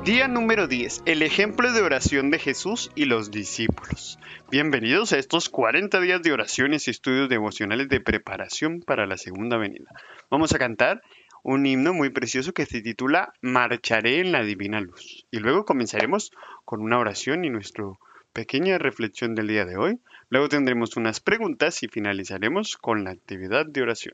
Día número 10. El ejemplo de oración de Jesús y los discípulos. Bienvenidos a estos 40 días de oraciones y estudios devocionales de preparación para la segunda venida. Vamos a cantar un himno muy precioso que se titula Marcharé en la divina luz. Y luego comenzaremos con una oración y nuestra pequeña reflexión del día de hoy. Luego tendremos unas preguntas y finalizaremos con la actividad de oración.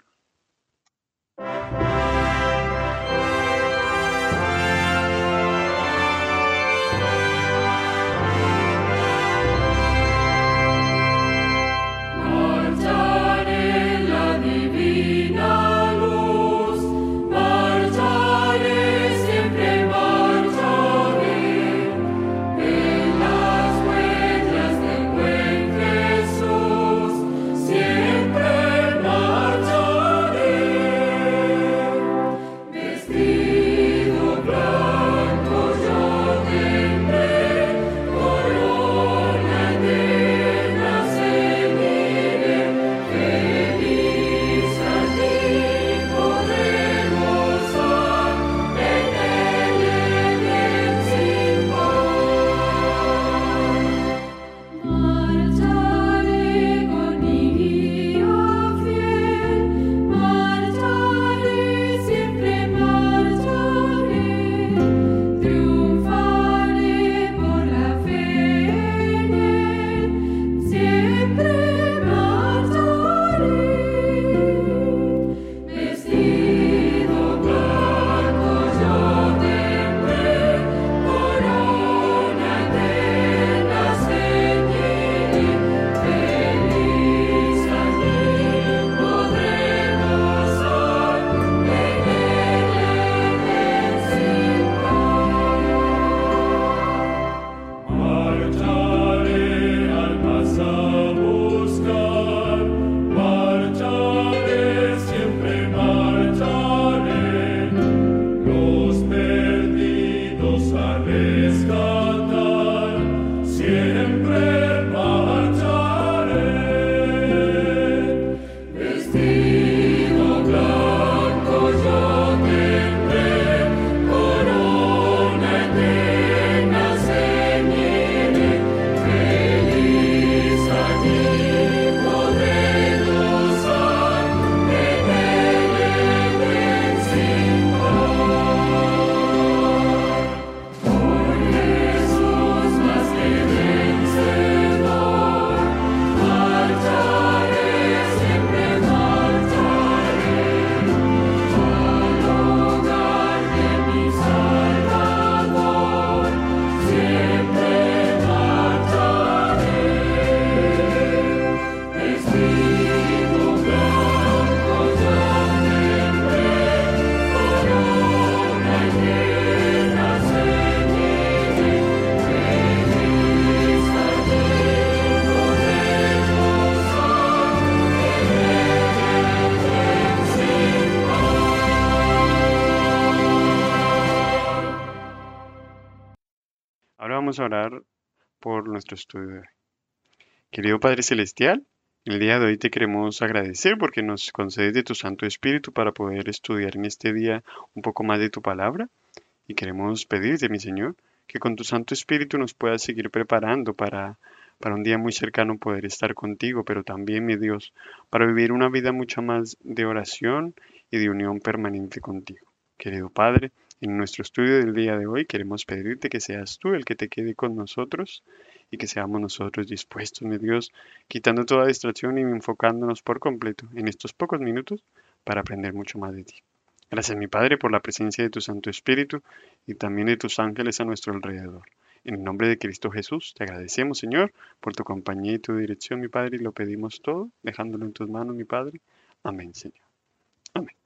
Ahora vamos a orar por nuestro estudio de hoy. Querido Padre Celestial, el día de hoy te queremos agradecer porque nos concedes de tu Santo Espíritu para poder estudiar en este día un poco más de tu palabra. Y queremos pedirte, mi Señor, que con tu Santo Espíritu nos puedas seguir preparando para un día muy cercano poder estar contigo, pero también, mi Dios, para vivir una vida mucho más de oración y de unión permanente contigo. Querido Padre, en nuestro estudio del día de hoy queremos pedirte que seas tú el que te quede con nosotros y que seamos nosotros dispuestos, mi Dios, quitando toda distracción y enfocándonos por completo en estos pocos minutos para aprender mucho más de ti. Gracias, mi Padre, por la presencia de tu Santo Espíritu y también de tus ángeles a nuestro alrededor. En el nombre de Cristo Jesús, te agradecemos, Señor, por tu compañía y tu dirección, mi Padre, y lo pedimos todo, dejándolo en tus manos, mi Padre. Amén, Señor. Amén.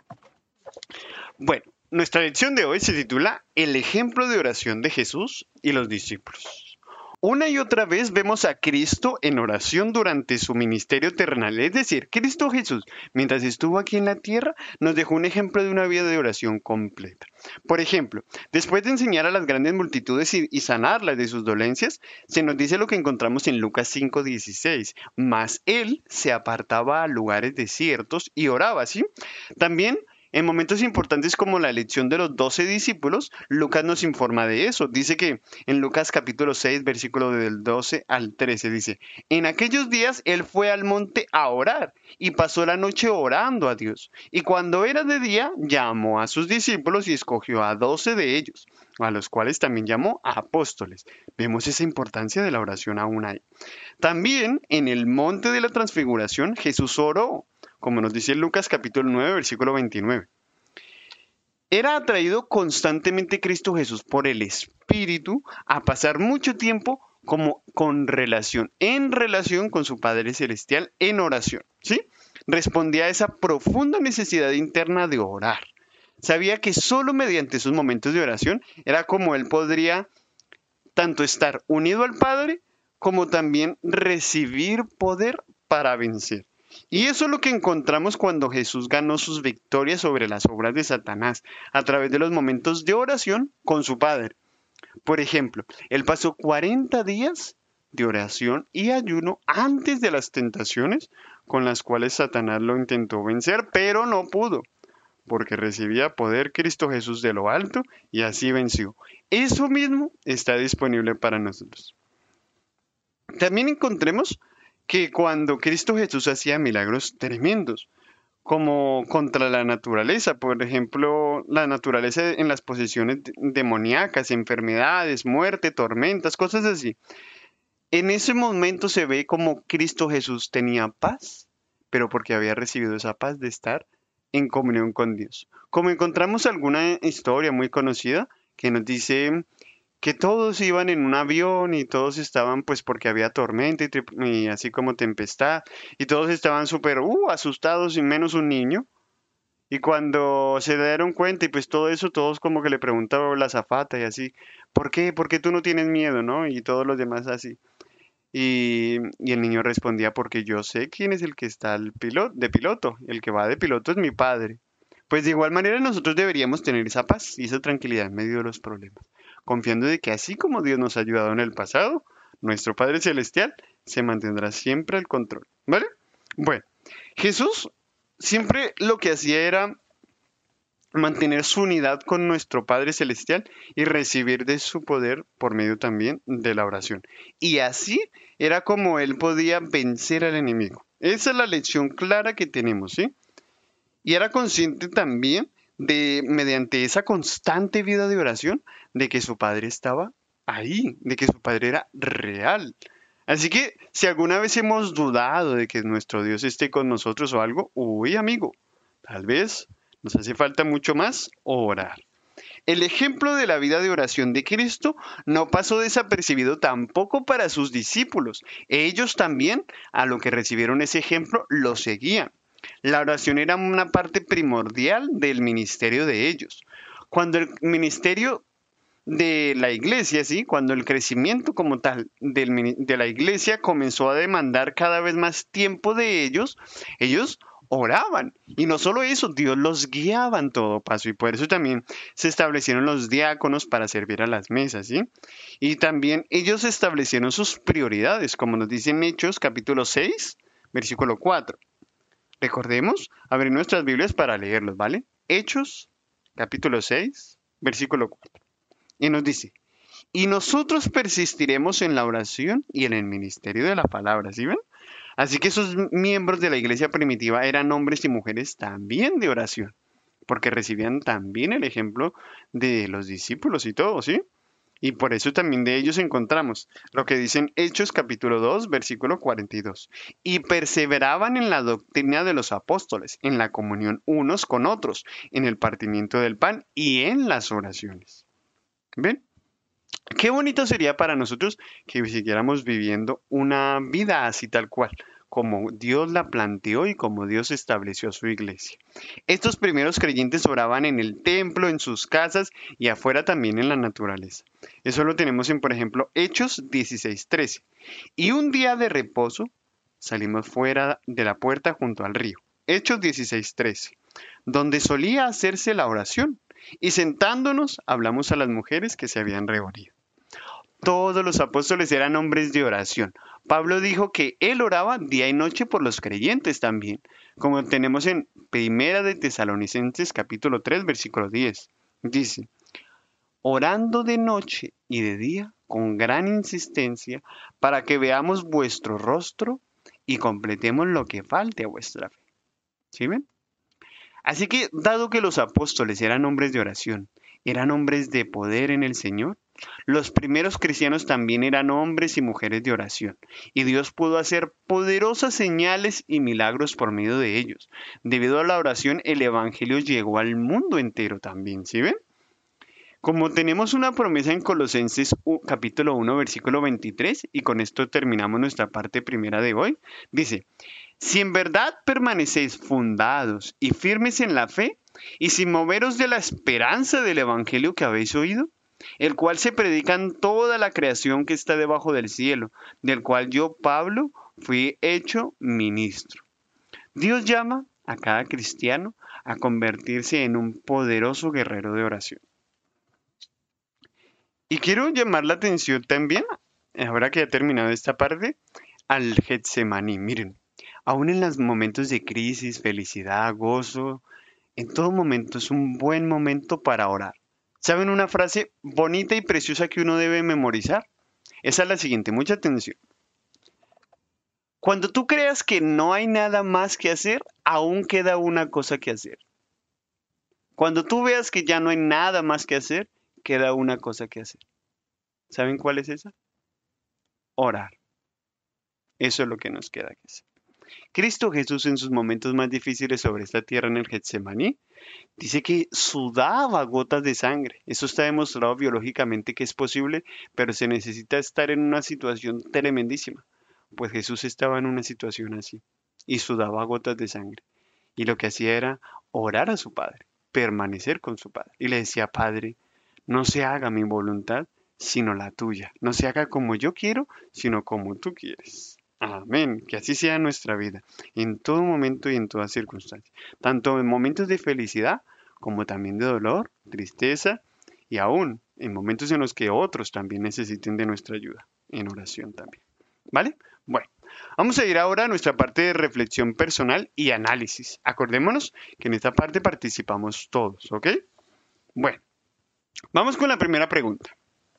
Bueno, nuestra lección de hoy se titula El ejemplo de oración de Jesús y los discípulos. Una y otra vez vemos a Cristo en oración durante su ministerio terrenal. Es decir, Cristo Jesús, mientras estuvo aquí en la tierra, nos dejó un ejemplo de una vida de oración completa. Por ejemplo, después de enseñar a las grandes multitudes y sanarlas de sus dolencias, se nos dice lo que encontramos en Lucas 5:16. Mas él se apartaba a lugares desiertos y oraba, ¿sí? También En momentos importantes como la elección de los 12 discípulos, Lucas nos informa de eso. Dice que en Lucas capítulo 6, versículo del 12 al 13, dice, en aquellos días él fue al monte a orar y pasó la noche orando a Dios. Y cuando era de día, llamó a sus discípulos y escogió a 12 de ellos, a los cuales también llamó a apóstoles. Vemos esa importancia de la oración aún ahí. También en el monte de la transfiguración Jesús oró, como nos dice Lucas capítulo 9, versículo 29. Era atraído constantemente Cristo Jesús por el Espíritu a pasar mucho tiempo como en relación con su Padre Celestial en oración, ¿sí? Respondía a esa profunda necesidad interna de orar. Sabía que solo mediante esos momentos de oración era como él podría tanto estar unido al Padre como también recibir poder para vencer. Y eso es lo que encontramos cuando Jesús ganó sus victorias sobre las obras de Satanás, a través de los momentos de oración con su Padre. Por ejemplo, él pasó 40 días de oración y ayuno antes de las tentaciones con las cuales Satanás lo intentó vencer, pero no pudo, porque recibía poder Cristo Jesús de lo alto y así venció. Eso mismo está disponible para nosotros. También encontremos que cuando Cristo Jesús hacía milagros tremendos, como contra la naturaleza, por ejemplo, la naturaleza en las posesiones demoníacas, enfermedades, muerte, tormentas, cosas así. En ese momento se ve como Cristo Jesús tenía paz, pero porque había recibido esa paz de estar en comunión con Dios. Como encontramos alguna historia muy conocida que nos dice que todos iban en un avión y todos estaban pues porque había tormenta y así como tempestad y todos estaban súper asustados y menos un niño. Y cuando se dieron cuenta y pues todo eso, todos como que le preguntaban a la azafata y así, ¿por qué? ¿Por qué tú no tienes miedo, no? Y todos los demás así. Y el niño respondía, porque yo sé quién es el que está de piloto, el que va de piloto es mi padre. Pues de igual manera nosotros deberíamos tener esa paz y esa tranquilidad en medio de los problemas, confiando de que así como Dios nos ha ayudado en el pasado, nuestro Padre Celestial se mantendrá siempre al control, ¿vale? Bueno, Jesús siempre lo que hacía era mantener su unidad con nuestro Padre Celestial y recibir de su poder por medio también de la oración. Y así era como él podía vencer al enemigo. Esa es la lección clara que tenemos, ¿sí? Y era consciente también de, mediante esa constante vida de oración, de que su Padre estaba ahí, de que su Padre era real. Así que si alguna vez hemos dudado de que nuestro Dios esté con nosotros o algo, uy amigo, tal vez nos hace falta mucho más orar. El ejemplo de la vida de oración de Cristo no pasó desapercibido tampoco para sus discípulos. Ellos también, a lo que recibieron ese ejemplo, lo seguían. La oración era una parte primordial del ministerio de ellos. Cuando el ministerio de la iglesia, ¿sí? Cuando el crecimiento como tal de la iglesia comenzó a demandar cada vez más tiempo de ellos, ellos oraban. Y no solo eso, Dios los guiaba en todo paso. Y por eso también se establecieron los diáconos para servir a las mesas, ¿sí? Y también ellos establecieron sus prioridades, como nos dice en Hechos capítulo 6, versículo 4. Recordemos abrir nuestras Biblias para leerlos, ¿vale? Hechos capítulo 6, versículo 4. Y nos dice, y nosotros persistiremos en la oración y en el ministerio de la palabra, ¿sí ven? Así que esos miembros de la iglesia primitiva eran hombres y mujeres también de oración, porque recibían también el ejemplo de los discípulos y todo, ¿sí? Y por eso también de ellos encontramos lo que dicen Hechos capítulo 2, versículo 42. Y perseveraban en la doctrina de los apóstoles, en la comunión unos con otros, en el partimiento del pan y en las oraciones. ¿Ven? Qué bonito sería para nosotros que siguiéramos viviendo una vida así tal cual, como Dios la planteó y como Dios estableció su iglesia. Estos primeros creyentes oraban en el templo, en sus casas y afuera también en la naturaleza. Eso lo tenemos en, por ejemplo, Hechos 16:13. Y un día de reposo salimos fuera de la puerta junto al río. Hechos 16:13, donde solía hacerse la oración. Y sentándonos hablamos a las mujeres que se habían reunido. Todos los apóstoles eran hombres de oración. Pablo dijo que él oraba día y noche por los creyentes también, como tenemos en Primera de Tesalonicenses capítulo 3, versículo 10. Dice, orando de noche y de día con gran insistencia para que veamos vuestro rostro y completemos lo que falte a vuestra fe. ¿Sí ven? Así que, dado que los apóstoles eran hombres de oración, eran hombres de poder en el Señor, los primeros cristianos también eran hombres y mujeres de oración, y Dios pudo hacer poderosas señales y milagros por medio de ellos. Debido a la oración, el Evangelio llegó al mundo entero también, ¿sí ven? Como tenemos una promesa en Colosenses capítulo 1, versículo 23, y con esto terminamos nuestra parte primera de hoy, dice, si en verdad permanecéis fundados y firmes en la fe, y sin moveros de la esperanza del Evangelio que habéis oído, el cual se predica en toda la creación que está debajo del cielo, del cual yo, Pablo, fui hecho ministro. Dios llama a cada cristiano a convertirse en un poderoso guerrero de oración. Y quiero llamar la atención también, ahora que he terminado esta parte, al Getsemaní. Miren, aún en los momentos de crisis, felicidad, gozo, en todo momento es un buen momento para orar. ¿Saben una frase bonita y preciosa que uno debe memorizar? Esa es la siguiente, mucha atención. Cuando tú creas que no hay nada más que hacer, aún queda una cosa que hacer. Cuando tú veas que ya no hay nada más que hacer, queda una cosa que hacer. ¿Saben cuál es esa? Orar. Eso es lo que nos queda que hacer. Cristo Jesús en sus momentos más difíciles sobre esta tierra en el Getsemaní, dice que sudaba gotas de sangre. Eso está demostrado biológicamente que es posible, pero se necesita estar en una situación tremendísima. Pues Jesús estaba en una situación así y sudaba gotas de sangre. Y lo que hacía era orar a su Padre, permanecer con su Padre. Y le decía, Padre, no se haga mi voluntad, sino la tuya. No se haga como yo quiero, sino como tú quieres. Amén. Que así sea nuestra vida, en todo momento y en toda circunstancia. Tanto en momentos de felicidad como también de dolor, tristeza y aún en momentos en los que otros también necesiten de nuestra ayuda, en oración también. ¿Vale? Bueno, vamos a ir ahora a nuestra parte de reflexión personal y análisis. Acordémonos que en esta parte participamos todos, ¿ok? Bueno, vamos con la primera pregunta.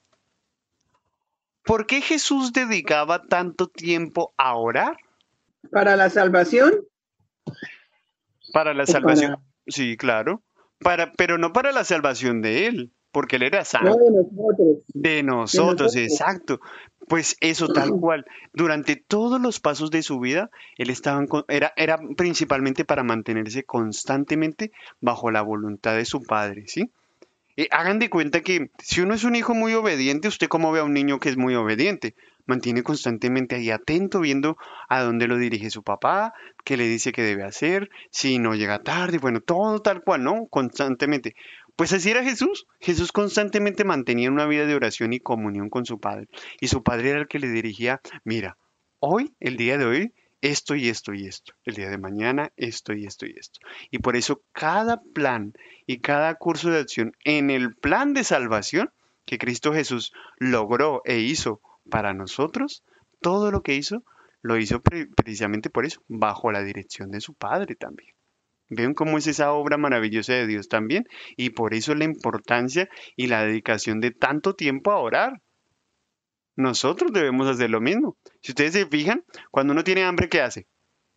¿Por qué Jesús dedicaba tanto tiempo a orar? ¿Para la salvación? Para la ¿O salvación, para... sí, claro, pero no para la salvación de él, porque él era No, santo. de nosotros. De De nosotros, nosotros. exacto. Pues eso tal cual. Durante todos los pasos de su vida, él estaba era principalmente para mantenerse constantemente bajo la voluntad de su padre, ¿sí? Hagan de cuenta que si uno es un hijo muy obediente, usted como ve a un niño que es muy obediente, mantiene constantemente ahí atento, viendo a dónde lo dirige su papá, qué le dice que debe hacer, si no llega tarde, bueno, todo tal cual, ¿no? Constantemente. Pues así era Jesús. Jesús constantemente mantenía una vida de oración y comunión con su Padre. Y su Padre era el que le dirigía, mira, hoy, el día de hoy, esto y esto y esto. El día de mañana, esto y esto y esto. Y por eso cada plan y cada curso de acción en el plan de salvación que Cristo Jesús logró e hizo para nosotros, todo lo que hizo, lo hizo precisamente por eso, bajo la dirección de su Padre también. ¿Ven cómo es esa obra maravillosa de Dios también? Y por eso la importancia y la dedicación de tanto tiempo a orar. Nosotros debemos hacer lo mismo. Si ustedes se fijan, cuando uno tiene hambre, ¿qué hace?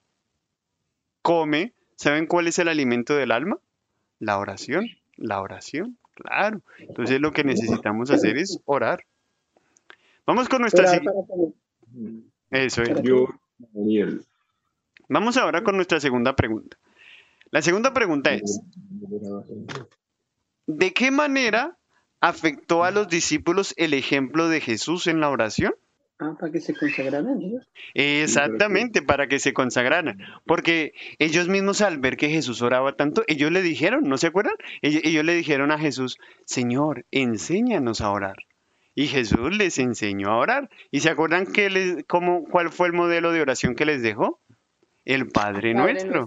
Come. ¿Saben cuál es el alimento del alma? La oración. La oración, claro. Entonces lo que necesitamos hacer es orar. Vamos con nuestra Orar siguiente. para que... Eso es. ¿Para Yo, qué? Daniel. Vamos ahora con nuestra segunda pregunta. La segunda pregunta es, ¿de qué manera afectó a los discípulos el ejemplo de Jesús en la oración? Ah, para que se consagraran ellos. Exactamente, para que se consagraran. Porque ellos mismos al ver que Jesús oraba tanto, ellos le dijeron, ¿no se acuerdan? Ellos le dijeron a Jesús, Señor, enséñanos a orar. Y Jesús les enseñó a orar. ¿Y se acuerdan cuál fue el modelo de oración que les dejó? El Padre Padre Nuestro. nuestro.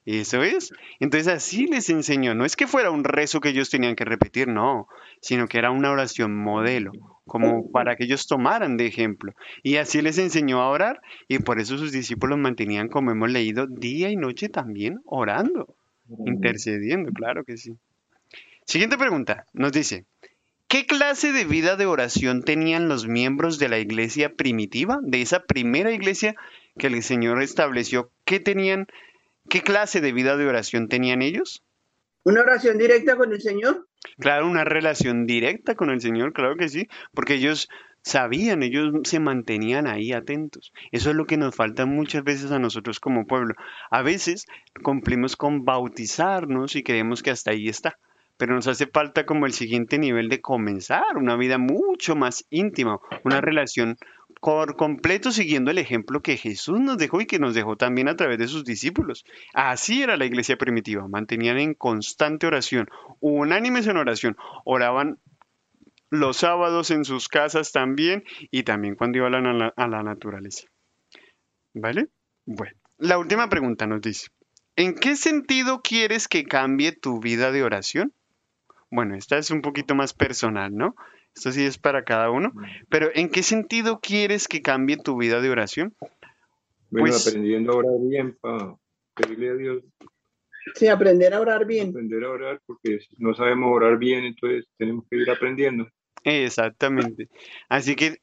Eso es. Entonces así les enseñó. No es que fuera un rezo que ellos tenían que repetir, no, sino que era una oración modelo, como para que ellos tomaran de ejemplo. Y así les enseñó a orar y por eso sus discípulos mantenían, como hemos leído, día y noche también orando, intercediendo, claro que sí. Siguiente pregunta, nos dice, ¿qué clase de vida de oración tenían los miembros de la iglesia primitiva, de esa primera iglesia que el Señor estableció? ¿Qué tenían? ¿Qué clase de vida de oración tenían ellos? ¿Una oración directa con el Señor? Claro, una relación directa con el Señor, claro que sí, porque ellos sabían, ellos se mantenían ahí atentos. Eso es lo que nos falta muchas veces a nosotros como pueblo. A veces cumplimos con bautizarnos y creemos que hasta ahí está, pero nos hace falta como el siguiente nivel de comenzar una vida mucho más íntima, una relación por completo siguiendo el ejemplo que Jesús nos dejó y que nos dejó también a través de sus discípulos. Así era la iglesia primitiva, mantenían en constante oración, unánimes en oración, oraban los sábados en sus casas también y también cuando iban a la naturaleza. ¿Vale? Bueno, la última pregunta nos dice, ¿en qué sentido quieres que cambie tu vida de oración? Bueno, esta es un poquito más personal, ¿no? Esto sí es para cada uno, pero ¿en qué sentido quieres que cambie tu vida de oración? Bueno, Pues aprendiendo a orar bien para pedirle a Dios, Sí, aprender a orar bien. aprender a orar, porque si no sabemos orar bien, entonces tenemos que ir aprendiendo. exactamente. Así que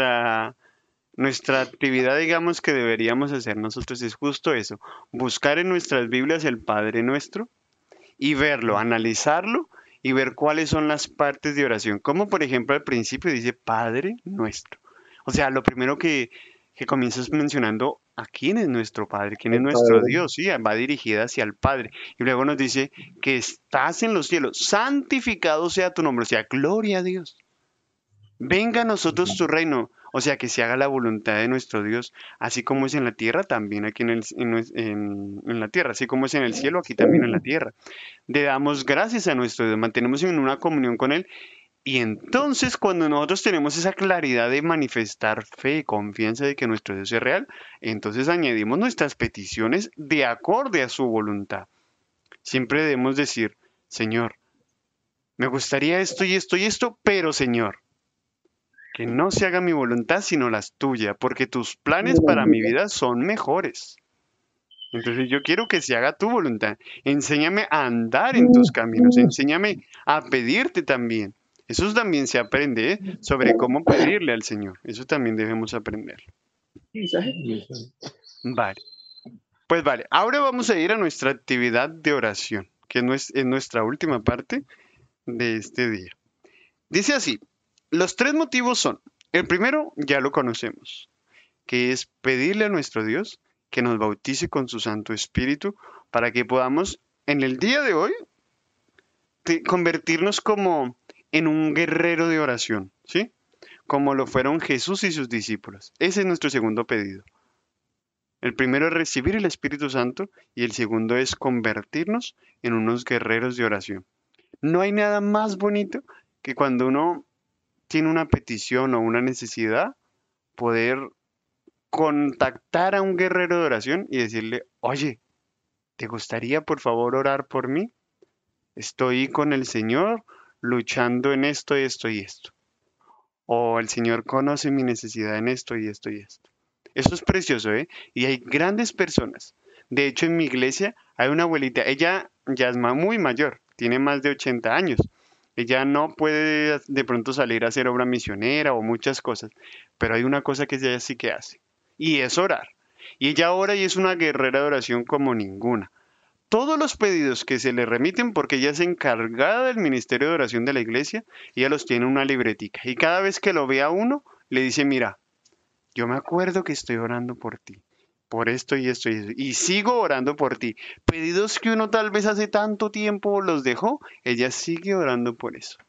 nuestra actividad, digamos, que deberíamos hacer nosotros es justo eso, buscar en nuestras Biblias el Padre Nuestro y verlo, analizarlo y ver cuáles son las partes de oración. Como por ejemplo al principio dice Padre Nuestro. O sea, lo primero que comienzas mencionando a quién es nuestro Padre, quién es El nuestro Padre, Dios, sí, va dirigida hacia el Padre. Y luego nos dice que estás en los cielos, santificado sea tu nombre, o sea, gloria a Dios. Venga a nosotros tu reino, o sea, que se haga la voluntad de nuestro Dios, así como es en la tierra, también aquí en la tierra, así como es en el cielo, aquí también en la tierra. Le damos gracias a nuestro Dios, mantenemos en una comunión con Él, y entonces cuando nosotros tenemos esa claridad de manifestar fe y confianza de que nuestro Dios es real, entonces añadimos nuestras peticiones de acorde a su voluntad. Siempre debemos decir, Señor, me gustaría esto y esto y esto, pero Señor, que no se haga mi voluntad sino las tuyas, porque tus planes para mi vida son mejores. Entonces yo quiero que se haga tu voluntad. Enséñame a andar en tus caminos, enséñame a pedirte también. Eso también se aprende, ¿eh? Sobre cómo pedirle al Señor. Eso también debemos aprender. Mensaje. Vale. Pues vale, ahora vamos a ir a nuestra actividad de oración, que es nuestra última parte de este día. Dice así, los tres motivos son, el primero ya lo conocemos, que es pedirle a nuestro Dios que nos bautice con su Santo Espíritu para que podamos en el día de hoy convertirnos como en un guerrero de oración, ¿sí? Como lo fueron Jesús y sus discípulos. Ese es nuestro segundo pedido. El primero es recibir el Espíritu Santo y el segundo es convertirnos en unos guerreros de oración. No hay nada más bonito que cuando uno tiene una petición o una necesidad, poder contactar a un guerrero de oración y decirle, oye, ¿te gustaría por favor orar por mí? Estoy con el Señor luchando en esto, esto y esto. O el Señor conoce mi necesidad en esto y esto y esto. Eso es precioso, ¿eh? Y hay grandes personas. De hecho, en mi iglesia hay una abuelita, ella ya es muy mayor, tiene más de 80 años. Ella no puede de pronto salir a hacer obra misionera o muchas cosas, pero hay una cosa que ella sí que hace, y es orar. Y ella ora y es una guerrera de oración como ninguna. Todos los pedidos que se le remiten, porque ella es encargada del ministerio de oración de la iglesia, ella los tiene en una libretica. Y cada vez que lo ve a uno, le dice, mira, yo me acuerdo que estoy orando por ti, por esto y esto y esto, y sigo orando por ti. Pedidos que uno tal vez hace tanto tiempo los dejó, ella sigue orando por eso.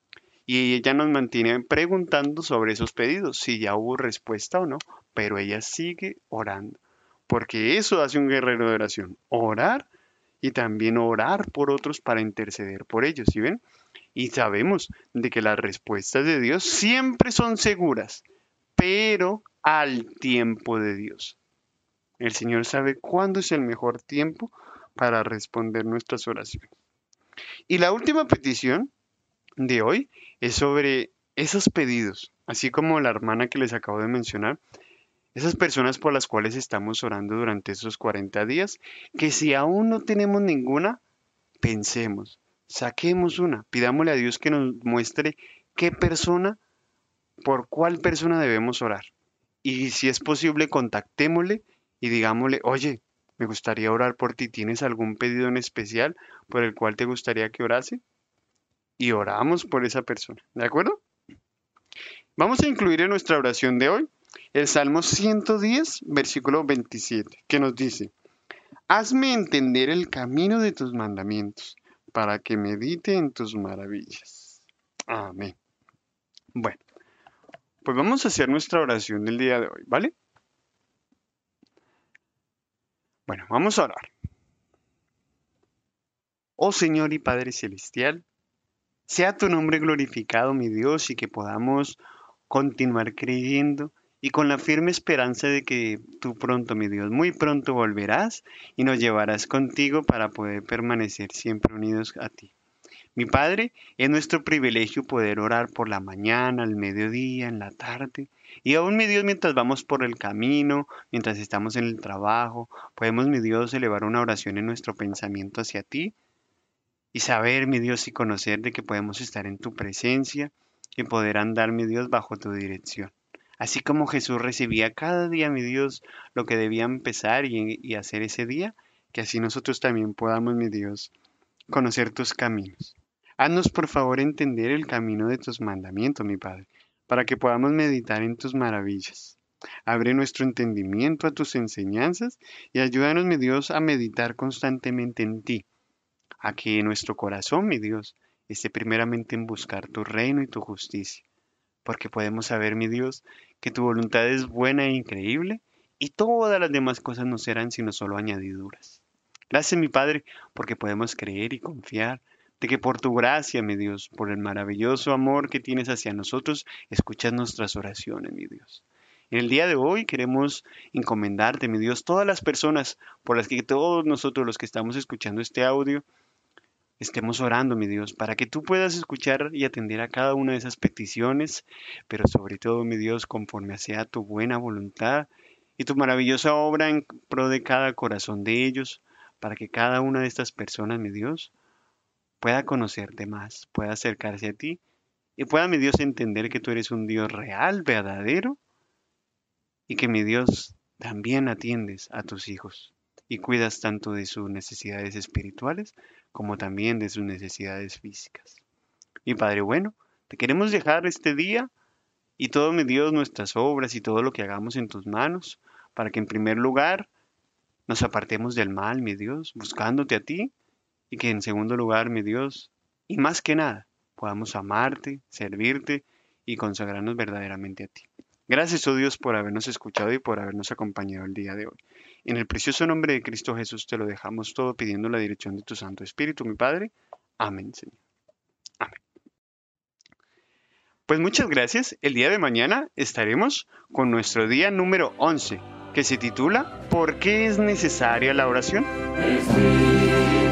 Y ella nos mantiene preguntando sobre esos pedidos, si ya hubo respuesta o no, pero ella sigue orando, porque eso hace un guerrero de oración, orar y también orar por otros para interceder por ellos, ¿sí ven? Y sabemos de que las respuestas de Dios siempre son seguras, pero al tiempo de Dios. El Señor sabe cuándo es el mejor tiempo para responder nuestras oraciones. Y la última petición de hoy es sobre esos pedidos, así como la hermana que les acabo de mencionar, esas personas por las cuales estamos orando durante esos 40 días, que si aún no tenemos ninguna, pensemos, saquemos una, pidámosle a Dios que nos muestre qué persona, por cuál persona debemos orar. Y si es posible, contactémosle y digámosle, oye, me gustaría orar por ti, ¿tienes algún pedido en especial por el cual te gustaría que orase? Y oramos por esa persona, ¿de acuerdo? Vamos a incluir en nuestra oración de hoy el Salmo 110, versículo 27, que nos dice, hazme entender el camino de tus mandamientos, para que medite en tus maravillas. Amén. Bueno, pues vamos a hacer nuestra oración del día de hoy, ¿vale? Bueno, vamos a orar. Oh Señor y Padre Celestial, sea tu nombre glorificado, mi Dios, y que podamos continuar creyendo y con la firme esperanza de que tú pronto, mi Dios, muy pronto volverás y nos llevarás contigo para poder permanecer siempre unidos a ti. Mi Padre, es nuestro privilegio poder orar por la mañana, al mediodía, en la tarde. Y aún, mi Dios, mientras vamos por el camino, mientras estamos en el trabajo, podemos, mi Dios, elevar una oración en nuestro pensamiento hacia ti y saber, mi Dios, y conocer de que podemos estar en tu presencia y poder andar, mi Dios, bajo tu dirección. Así como Jesús recibía cada día, mi Dios, lo que debía empezar y hacer ese día, que así nosotros también podamos, mi Dios, conocer tus caminos. Haznos por favor entender el camino de tus mandamientos, mi Padre, para que podamos meditar en tus maravillas. Abre nuestro entendimiento a tus enseñanzas y ayúdanos, mi Dios, a meditar constantemente en ti, a que nuestro corazón, mi Dios, esté primeramente en buscar tu reino y tu justicia, porque podemos saber, mi Dios, que tu voluntad es buena e increíble y todas las demás cosas no serán sino solo añadiduras. Gracias, mi Padre, porque podemos creer y confiar de que por tu gracia, mi Dios, por el maravilloso amor que tienes hacia nosotros, escuchas nuestras oraciones, mi Dios. En el día de hoy queremos encomendarte, mi Dios, todas las personas por las que todos nosotros los que estamos escuchando este audio estemos orando, mi Dios, para que tú puedas escuchar y atender a cada una de esas peticiones, pero sobre todo, mi Dios, conforme sea tu buena voluntad y tu maravillosa obra en pro de cada corazón de ellos, para que cada una de estas personas, mi Dios, pueda conocerte más, pueda acercarse a ti y pueda, mi Dios, entender que tú eres un Dios real, verdadero y que, mi Dios, también atiendes a tus hijos y cuidas tanto de sus necesidades espirituales como también de sus necesidades físicas. Mi Padre bueno, te queremos dejar este día y todo, mi Dios, nuestras obras y todo lo que hagamos en tus manos, para que en primer lugar nos apartemos del mal, mi Dios, buscándote a ti, y que en segundo lugar, mi Dios, y más que nada, podamos amarte, servirte y consagrarnos verdaderamente a ti. Gracias, oh Dios, por habernos escuchado y por habernos acompañado el día de hoy. En el precioso nombre de Cristo Jesús te lo dejamos todo pidiendo la dirección de tu Santo Espíritu, mi Padre. Amén, Señor. Amén. Pues muchas gracias. El día de mañana estaremos con nuestro día número 11, que se titula ¿Por qué es necesaria la oración?